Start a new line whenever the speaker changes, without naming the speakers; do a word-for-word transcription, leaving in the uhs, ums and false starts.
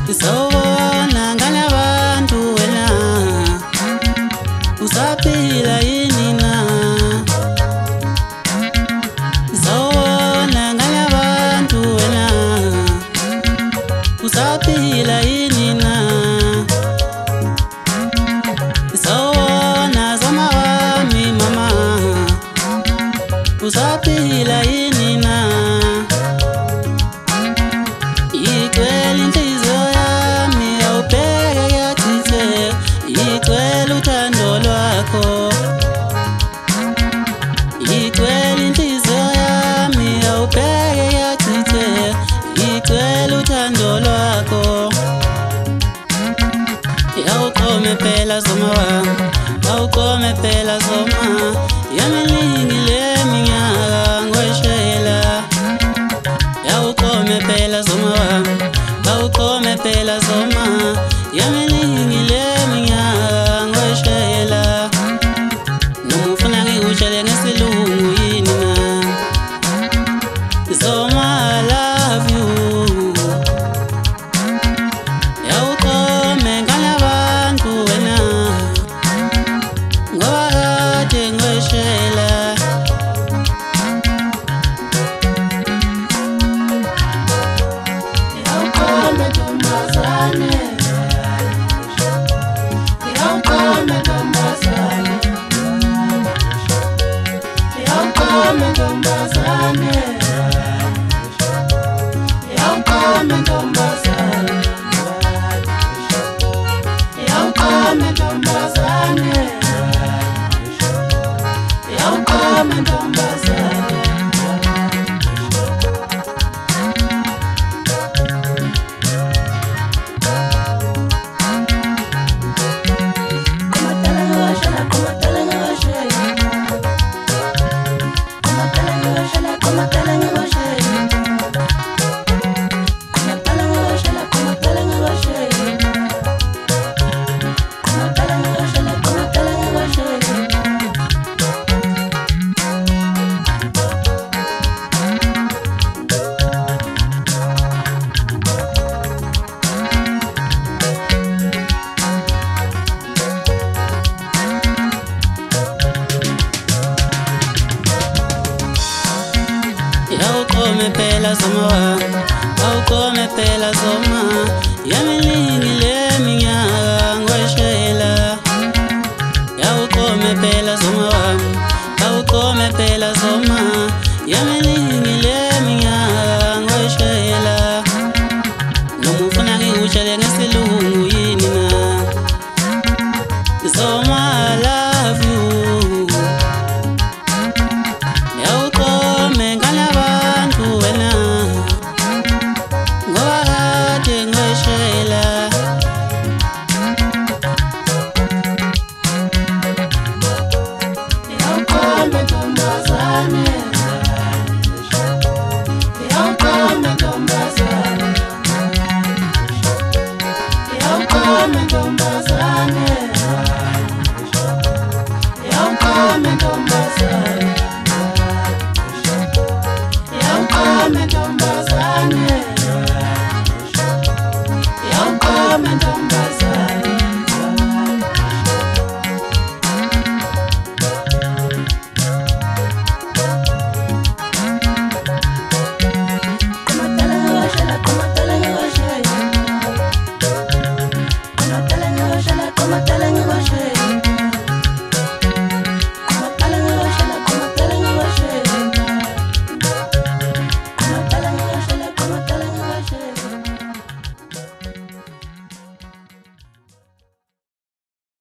Isawona ngane abantu wena usaphila yini na Isawona ngane abantu wena usaphila yini na Isawona zama wami mama usaphila yini na Igcwele inhliziyo yami awubheke yathithe Igcwele uthando lwakho Igcwele inhliziyo yami awubheke yathithe Igcwele uthando lwakho Yawuqome phela zoma wami Yawuqome phela zoma Yaminingi leminyaka ngoshela Yawuqome phela zoma wami Yawuqome phela zoma Yaminingi leminyaka ngoshela Noma ufuna ngikutshele ngesilungu yini na Zoma I love you Yawuqome ngane abantu wena Ngoba kade ngoshela Yawuqome ntombazane Yawuqome ntombazane Yawuqome ntombazane Yawuqome ntombazane Yawuqome ntombazane Yawuqome ntombazane Yawuqome phela zoma wami Yawuqome phela zoma Yaminingi leminyaka ngoshela Yawuqome phela zoma wami Yawuqome phela zoma Yaminingi leminyaka ngoshela Noma ufuna ngikutshele ngesilungu yini na Zoma I love you Yawuqome ngane abantu wena Ngoba kade ngoshela Yawuqome ntombazane Yawuqome ntombazane Yawuqome ntombazane Yawuqome ntombazane